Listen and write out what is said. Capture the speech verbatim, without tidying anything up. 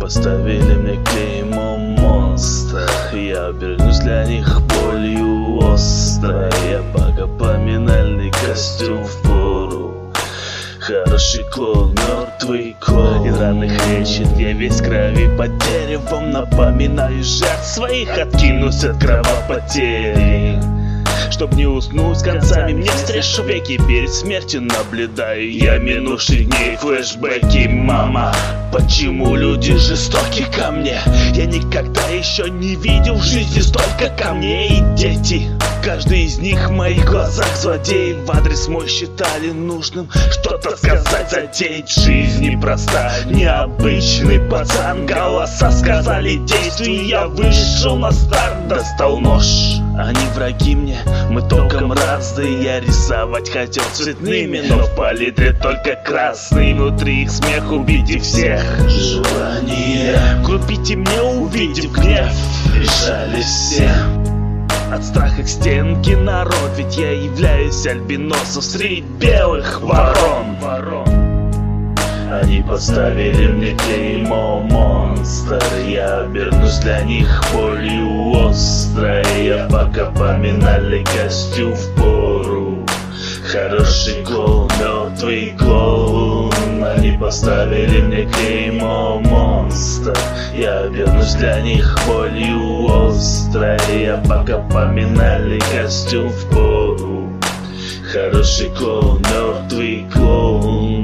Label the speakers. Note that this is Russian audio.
Speaker 1: поставили мне клеймо монстр. Я обернусь для них болью острой. Я пока поминальный костюм впору. Хороший клоун, мертвый клоун. Из раных речит я весь крови под деревом. Напоминаю жертв своих, откинусь от кровопотери. Чтоб не уснуть с концами, мне встречу веки. Перед смертью наблюдаю я минувших дней флешбеки. Мама, почему люди жестоки ко мне? Я никогда еще не видел в жизни столько камней. И дети, каждый из них в моих глазах злодей. В адрес мой считали нужным что-то сказать, затеять. Жизнь непроста, необычный пацан. Голоса сказали действуй, я вышел на старт, достал нож. Они враги мне, мы током разные. Я рисовать хотел цветными, но в палитре только красный. Внутри их смех, убить их всех. Желание купите мне, увидев гнев. Решались все от страха к стенке народ. Ведь я являюсь альбиносом среди белых ворон. Они поставили мне клеймо монстр. Я обернусь для них болью острой. Я пока поминальный костюм впору. Хороший клоун, мертвый клоун. Они поставили мне клеймо монстр. Я обернусь для них болью острой. Я пока поминальный костюм впору. Хороший клоун, мертвый клоун.